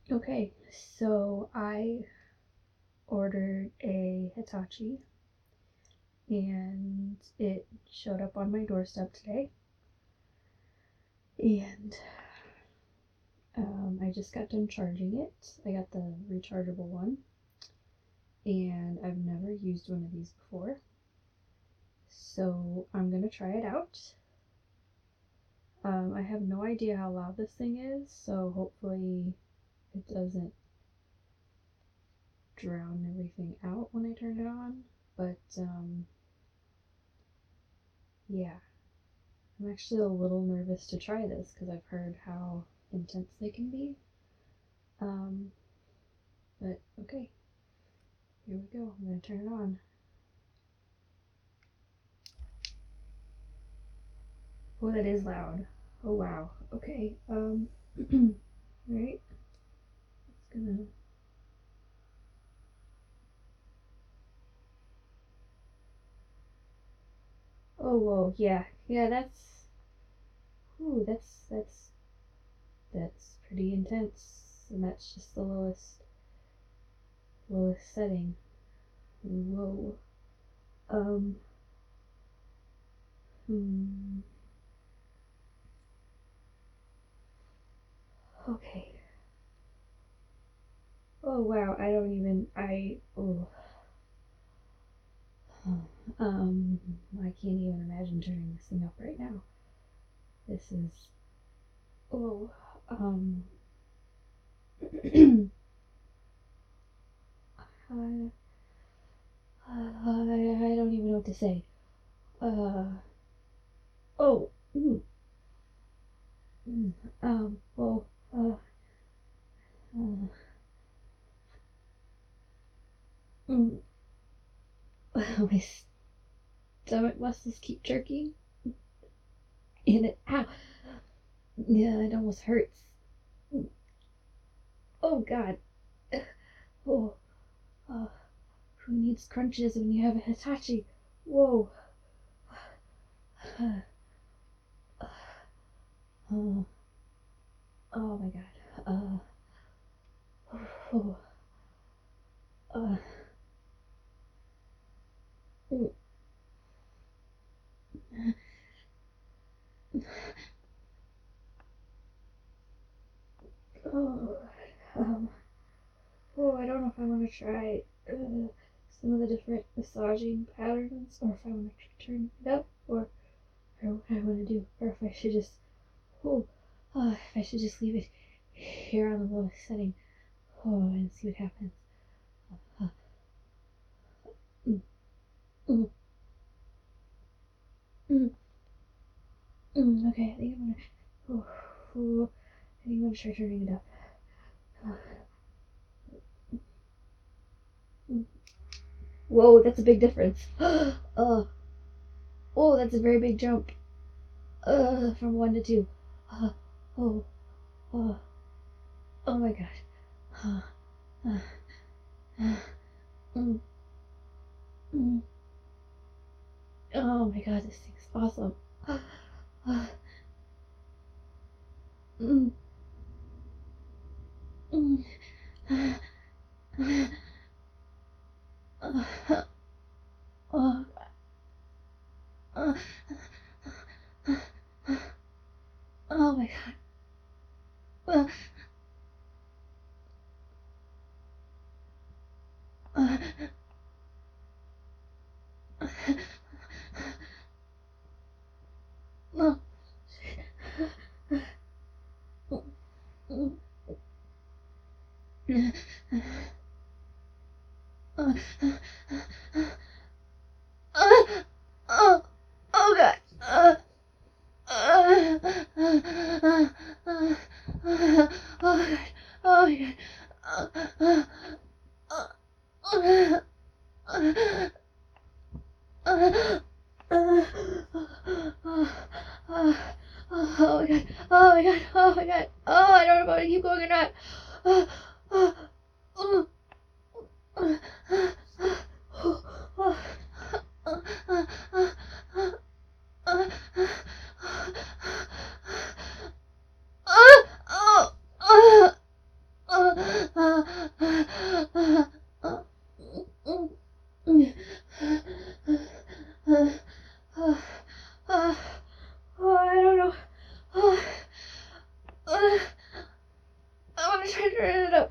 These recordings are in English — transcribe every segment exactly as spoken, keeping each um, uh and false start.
Okay, so I ordered a Hitachi and it showed up on my doorstep today. And um, I just got done charging it. I got the rechargeable one, and I've never used one of these before. So I'm gonna try it out. Um, I have no idea how loud this thing is, so hopefully it doesn't drown everything out when I turn it on. But um, yeah, I'm actually a little nervous to try this because I've heard how intense they can be. Um, but okay, here we go. I'm gonna turn it on. Oh, that is loud. Oh wow. Okay. Um. Right. It's gonna. Oh whoa. Yeah. Yeah. That's. Ooh. That's that's that's pretty intense, and that's just the lowest lowest setting. Whoa. Um. Hmm. Okay. Oh wow. I don't even. I. Oh. Um. I can't even imagine turning this thing up right now. This is. Oh. Um. I, I, I don't even know what to say. Uh, oh, mm, mm, um, well, uh, uh, mm, my stomach muscles keep jerking, and it, ow, yeah, it almost hurts. Oh, God. Oh, uh, who needs crunches when you have a Hitachi? Whoa. Uh, oh, oh my God. Uh, oh, uh, mm, oh, um, oh, I don't know if I want to try uh, some of the different massaging patterns, or if I want to turn it up, or, or what I want to do, or if I should just, oh, uh, if I should just leave it here on the lowest setting, oh, and see what happens. Uh, mm, mm, mm, mm, okay, I think I'm gonna, oh, oh, I think I'm gonna try turning it up. Uh, mm. Whoa, that's a big difference. uh, oh, that's a very big jump. Uh, from one to two. Uh, oh, oh, oh my god. Uh, uh, uh, mm, mm. Oh my god, this thing's awesome. Uh, uh, mm, mm, uh, uh, uh, oh, uh, uh, uh, oh my god. Uh, uh, uh, uh, uh, oh, oh god. Uh, uh, uh, uh, uh, uh, oh god. Oh my god. Uh, uh, uh, uh, uh, uh, uh, uh, uh, oh my god. Oh my god. Oh my god. Oh, I don't know if I want to keep going or not. Uh, uh, uh, uh, uh, uh, uh, uh, uh, uh,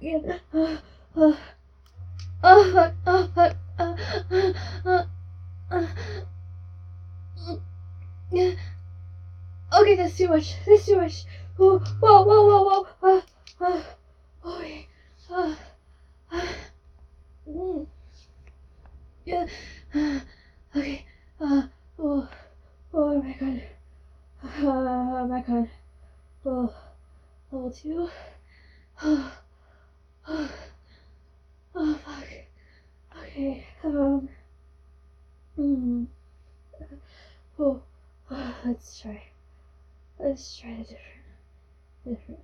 again. Oh, oh, oh fuck, oh fuck. Uh, uh, uh, uh, yeah. Okay, that's too much. That's too much. Whoa, whoa, whoa, whoa, whoa. Uh, uh, okay. Uh, uh, mm, yeah. Uh, okay. Uh, oh, oh my god. Uh, back on. Oh, level two. Oh, oh, oh fuck. Okay. Um. Mm, oh, oh, let's try. Let's try the different. Different.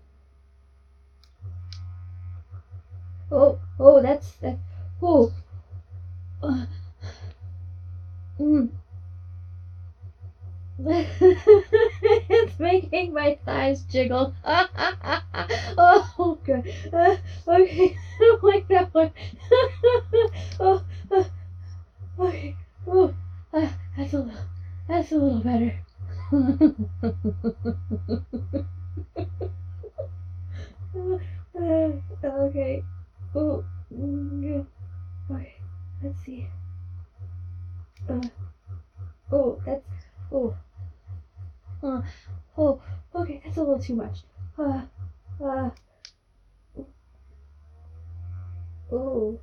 Oh, oh, that's that. Oh. Uh, mm. It's making my thighs jiggle. Oh, god. Uh, okay. I don't like that one. Oh, uh, okay. Oh, uh, that's a little. That's a little better. uh, okay. Oh, mm, okay. Let's see. Uh, oh, that's. Oh. Uh, oh. Okay, that's a little too much. Uh. Uh. Oh.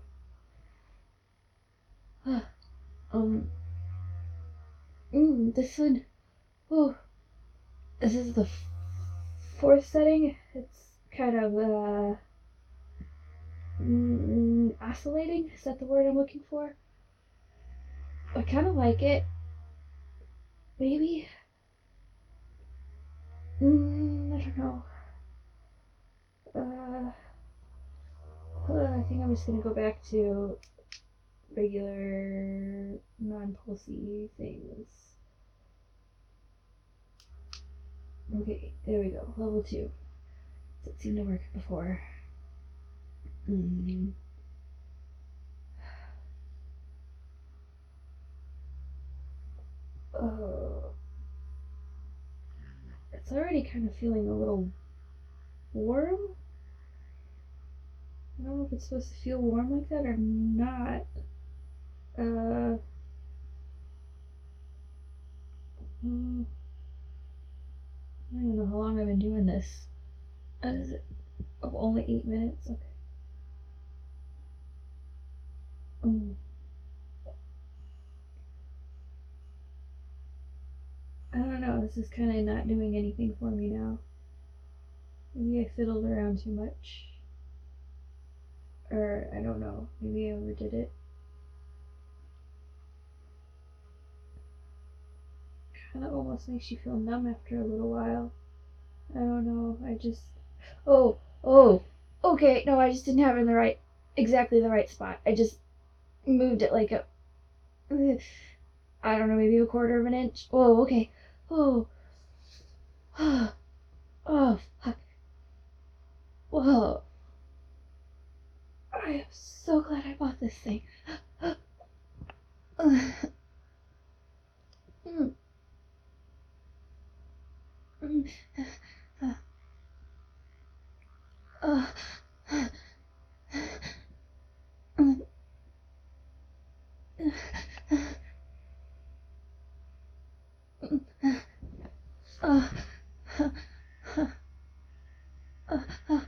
Uh, um. Mm, this one. Oh. This is the f- fourth setting. It's kind of uh. Mm, oscillating. Is that the word I'm looking for? I kind of like it. Maybe. Mm, I don't know. Uh, I think I'm just gonna go back to regular non-pulsy things. Okay, there we go. Level two. That seemed to work before. Mm. Oh, it's already kind of feeling a little warm. I don't know if it's supposed to feel warm like that or not. Uh, mm, I don't even know how long I've been doing this. Uh, is it? Oh, only eight minutes? Okay. Mm. I don't know, this is kind of not doing anything for me now. Maybe I fiddled around too much. Or, I don't know, maybe I overdid it. Kind of almost makes you feel numb after a little while. I don't know, I just... Oh, oh, okay, no, I just didn't have it in the right, exactly the right spot. I just moved it like a... I don't know, maybe a quarter of an inch. Oh, okay. Oh. Oh, oh fuck. Whoa. I am so glad I bought this thing. mm. Mm. Uh, uh, mm. Uh, uh, uh,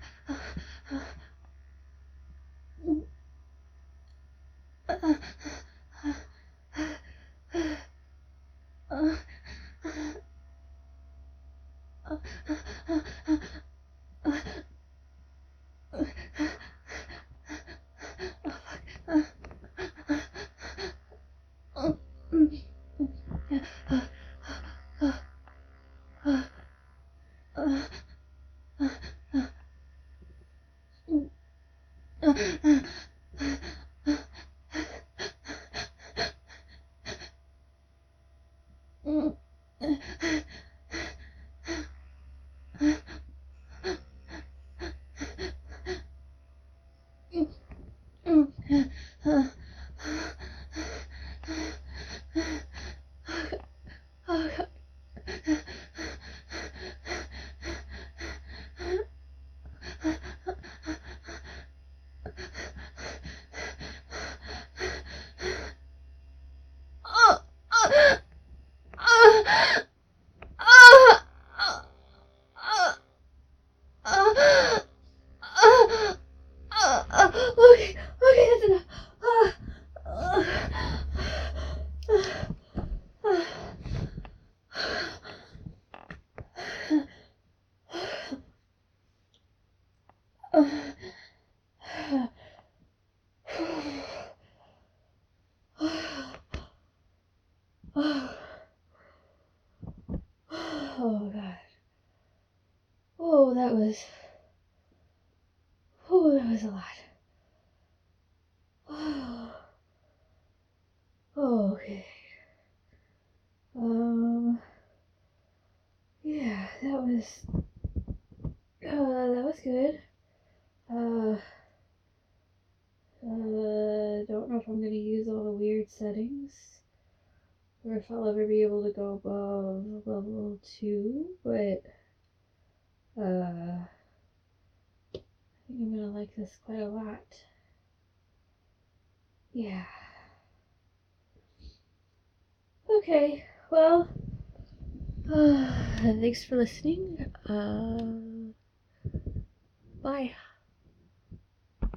Oh god. Oh, that was. Oh, that was a lot. Oh, okay. Um. Yeah, that was. Uh, that was good. Uh. Uh, don't know if I'm gonna use all the weird settings, or if I'll ever be able to go above level two, but, uh, I think I'm gonna like this quite a lot. Yeah. Okay, well, uh, thanks for listening. Uh, bye.